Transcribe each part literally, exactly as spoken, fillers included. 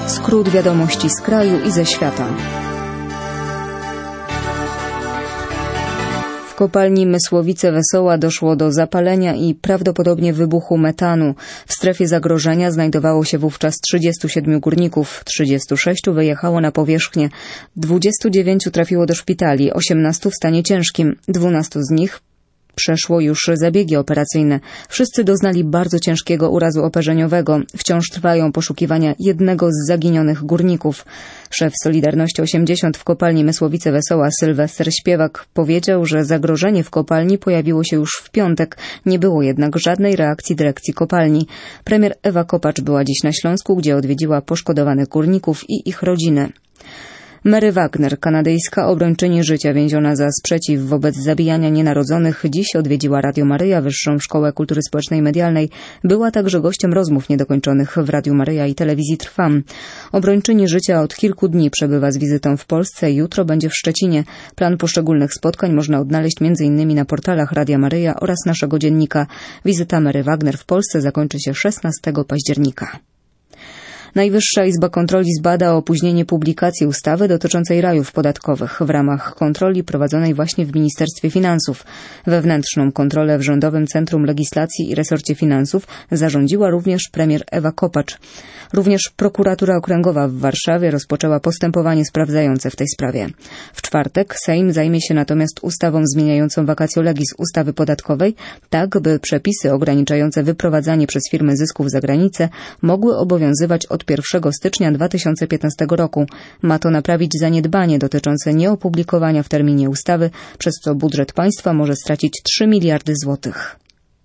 Skrót wiadomości z kraju i ze świata. W kopalni Mysłowice-Wesoła doszło do zapalenia i prawdopodobnie wybuchu metanu. W strefie zagrożenia znajdowało się wówczas trzydziestu siedmiu górników, trzydziestu sześciu wyjechało na powierzchnię, dwudziestu dziewięciu trafiło do szpitali, osiemnastu w stanie ciężkim, dwunastu z nich przeszło już zabiegi operacyjne. Wszyscy doznali bardzo ciężkiego urazu operzeniowego. Wciąż trwają poszukiwania jednego z zaginionych górników. Szef Solidarności osiemdziesiąt w kopalni Mysłowice-Wesoła Sylwester Śpiewak powiedział, że zagrożenie w kopalni pojawiło się już w piątek. Nie było jednak żadnej reakcji dyrekcji kopalni. Premier Ewa Kopacz była dziś na Śląsku, gdzie odwiedziła poszkodowanych górników i ich rodziny. Mary Wagner, kanadyjska obrończyni życia więziona za sprzeciw wobec zabijania nienarodzonych, dziś odwiedziła Radio Maryja, Wyższą Szkołę Kultury Społecznej i Medialnej. Była także gościem rozmów niedokończonych w Radiu Maryja i Telewizji Trwam. Obrończyni życia od kilku dni przebywa z wizytą w Polsce. Jutro będzie w Szczecinie. Plan poszczególnych spotkań można odnaleźć między innymi na portalach Radia Maryja oraz naszego dziennika. Wizyta Mary Wagner w Polsce zakończy się szesnastego października. Najwyższa Izba Kontroli zbada opóźnienie publikacji ustawy dotyczącej rajów podatkowych w ramach kontroli prowadzonej właśnie w Ministerstwie Finansów. Wewnętrzną kontrolę w Rządowym Centrum Legislacji i Resorcie Finansów zarządziła również premier Ewa Kopacz. Również prokuratura okręgowa w Warszawie rozpoczęła postępowanie sprawdzające w tej sprawie. W czwartek Sejm zajmie się natomiast ustawą zmieniającą vacatio legis ustawy podatkowej, tak by przepisy ograniczające wyprowadzanie przez firmy zysków za granicę mogły obowiązywać od pierwszego stycznia dwa tysiące piętnastego roku. Ma to naprawić zaniedbanie dotyczące nieopublikowania w terminie ustawy, przez co budżet państwa może stracić trzy miliardy złotych.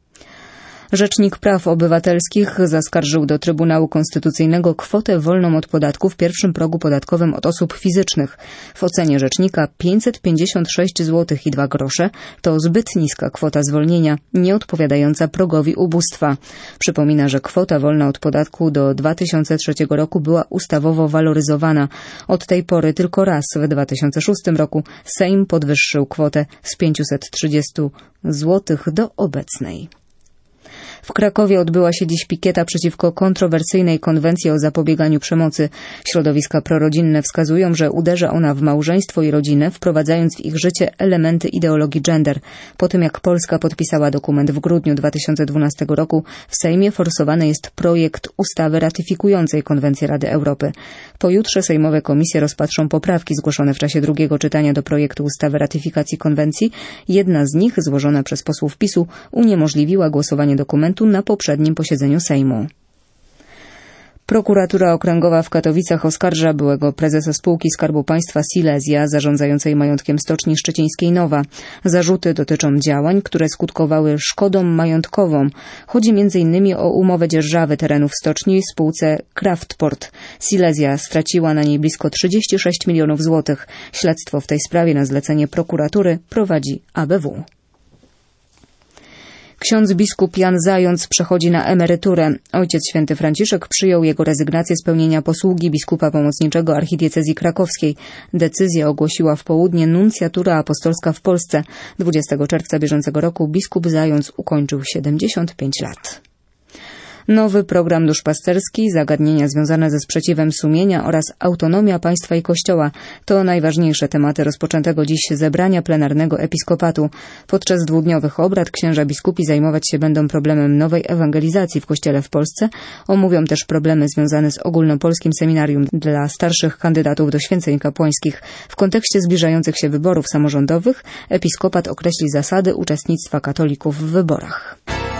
Rzecznik Praw Obywatelskich zaskarżył do Trybunału Konstytucyjnego kwotę wolną od podatku w pierwszym progu podatkowym od osób fizycznych. W ocenie rzecznika pięćset pięćdziesiąt sześć złotych i dwa grosze to zbyt niska kwota zwolnienia, nieodpowiadająca progowi ubóstwa. Przypomina, że kwota wolna od podatku do dwa tysiące trzeciego roku była ustawowo waloryzowana. Od tej pory tylko raz w dwa tysiące szóstym roku Sejm podwyższył kwotę z pięciuset trzydziestu złotych do obecnej. W Krakowie odbyła się dziś pikieta przeciwko kontrowersyjnej konwencji o zapobieganiu przemocy. Środowiska prorodzinne wskazują, że uderza ona w małżeństwo i rodzinę, wprowadzając w ich życie elementy ideologii gender. Po tym jak Polska podpisała dokument w grudniu dwa tysiące dwunastego roku, w Sejmie forsowany jest projekt ustawy ratyfikującej konwencję Rady Europy. Pojutrze sejmowe komisje rozpatrzą poprawki zgłoszone w czasie drugiego czytania do projektu ustawy ratyfikacji konwencji. Jedna z nich, złożona przez posłów PiSu, uniemożliwiła głosowanie dokumentu na poprzednim posiedzeniu Sejmu. Prokuratura Okręgowa w Katowicach oskarża byłego prezesa spółki Skarbu Państwa Silesia zarządzającej majątkiem Stoczni Szczecińskiej Nowa. Zarzuty dotyczą działań, które skutkowały szkodą majątkową. Chodzi między innymi o umowę dzierżawy terenów stoczni spółce Kraftport. Silesia straciła na niej blisko trzydzieści sześć milionów złotych. Śledztwo w tej sprawie na zlecenie prokuratury prowadzi A B W. Ksiądz biskup Jan Zając przechodzi na emeryturę. Ojciec Święty Franciszek przyjął jego rezygnację z pełnienia posługi biskupa pomocniczego archidiecezji krakowskiej. Decyzję ogłosiła w południe nuncjatura apostolska w Polsce. dwudziestego czerwca bieżącego roku biskup Zając ukończył siedemdziesiąt pięć lat. Nowy program duszpasterski, zagadnienia związane ze sprzeciwem sumienia oraz autonomia państwa i Kościoła to najważniejsze tematy rozpoczętego dziś zebrania plenarnego episkopatu. Podczas dwudniowych obrad księża biskupi zajmować się będą problemem nowej ewangelizacji w Kościele w Polsce. Omówią też problemy związane z ogólnopolskim seminarium dla starszych kandydatów do święceń kapłańskich. W kontekście zbliżających się wyborów samorządowych episkopat określi zasady uczestnictwa katolików w wyborach.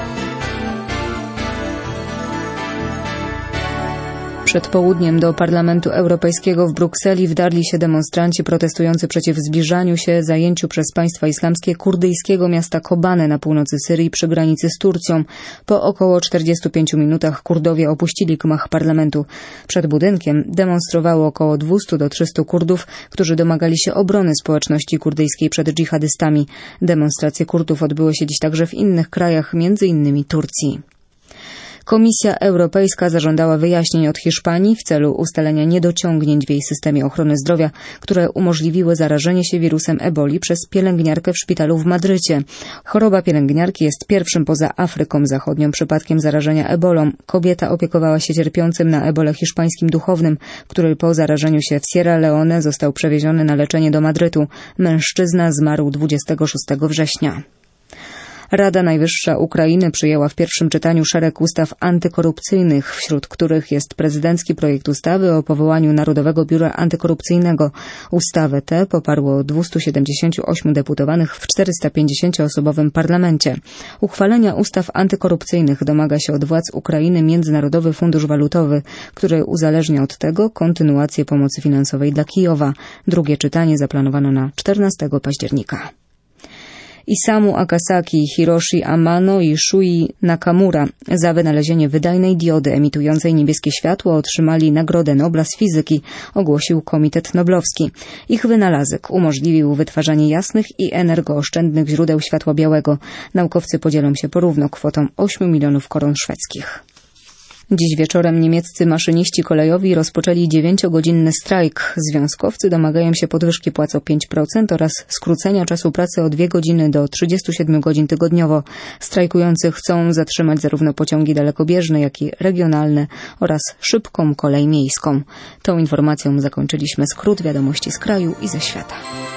Przed południem do Parlamentu Europejskiego w Brukseli wdarli się demonstranci protestujący przeciw zbliżaniu się zajęciu przez państwa islamskie kurdyjskiego miasta Kobane na północy Syrii przy granicy z Turcją. Po około czterdziestu pięciu minutach Kurdowie opuścili gmach parlamentu. Przed budynkiem demonstrowało około dwieście do trzystu Kurdów, którzy domagali się obrony społeczności kurdyjskiej przed dżihadystami. Demonstracje Kurdów odbyły się dziś także w innych krajach, między innymi Turcji. Komisja Europejska zażądała wyjaśnień od Hiszpanii w celu ustalenia niedociągnięć w jej systemie ochrony zdrowia, które umożliwiły zarażenie się wirusem eboli przez pielęgniarkę w szpitalu w Madrycie. Choroba pielęgniarki jest pierwszym poza Afryką Zachodnią przypadkiem zarażenia ebolą. Kobieta opiekowała się cierpiącym na ebolę hiszpańskim duchownym, który po zarażeniu się w Sierra Leone został przewieziony na leczenie do Madrytu. Mężczyzna zmarł dwudziestego szóstego września. Rada Najwyższa Ukrainy przyjęła w pierwszym czytaniu szereg ustaw antykorupcyjnych, wśród których jest prezydencki projekt ustawy o powołaniu Narodowego Biura Antykorupcyjnego. Ustawę tę poparło dwieście siedemdziesiąt osiem deputowanych w czterystapięćdziesięcioosobowym parlamencie. Uchwalenia ustaw antykorupcyjnych domaga się od władz Ukrainy Międzynarodowy Fundusz Walutowy, który uzależnia od tego kontynuację pomocy finansowej dla Kijowa. Drugie czytanie zaplanowano na czternastego października. Isamu Akasaki, Hiroshi Amano i Shui Nakamura za wynalezienie wydajnej diody emitującej niebieskie światło otrzymali Nagrodę Nobla z fizyki, ogłosił Komitet Noblowski. Ich wynalazek umożliwił wytwarzanie jasnych i energooszczędnych źródeł światła białego. Naukowcy podzielą się porówno kwotą ośmiu milionów koron szwedzkich. Dziś wieczorem niemieccy maszyniści kolejowi rozpoczęli dziewięciogodzinny strajk. Związkowcy domagają się podwyżki płac o pięć procent oraz skrócenia czasu pracy o dwie godziny do trzydziestu siedmiu godzin tygodniowo. Strajkujący chcą zatrzymać zarówno pociągi dalekobieżne, jak i regionalne oraz szybką kolej miejską. Tą informacją zakończyliśmy skrót wiadomości z kraju i ze świata.